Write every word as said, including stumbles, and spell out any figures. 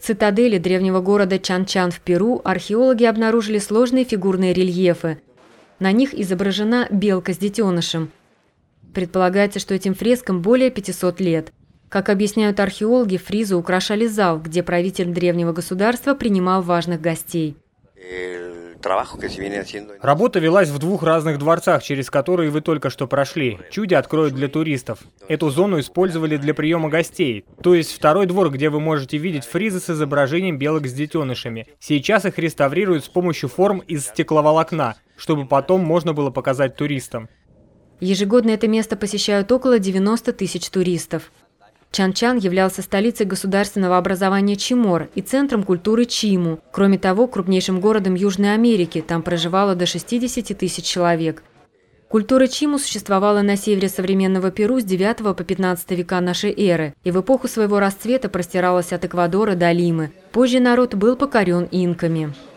цитадели древнего города Чан-Чан в Перу археологи обнаружили сложные фигурные рельефы. На них изображена белка с детенышем. Предполагается, что этим фрескам более пятисот лет. Как объясняют археологи, фризы украшали зал, где правитель древнего государства принимал важных гостей. Работа велась в двух разных дворцах, через которые вы только что прошли. Чуди откроют для туристов. Эту зону использовали для приема гостей. То есть второй двор, где вы можете видеть фризы с изображением белок с детенышами. Сейчас их реставрируют с помощью форм из стекловолокна, чтобы потом можно было показать туристам. Ежегодно это место посещают около девяноста тысяч туристов. Чан-Чан являлся столицей государственного образования Чимор и центром культуры Чиму. Кроме того, крупнейшим городом Южной Америки, там проживало до шестидесяти тысяч человек. Культура Чиму существовала на севере современного Перу с девятого по пятнадцатый века нашей эры и в эпоху своего расцвета простиралась от Эквадора до Лимы. Позже народ был покорен инками.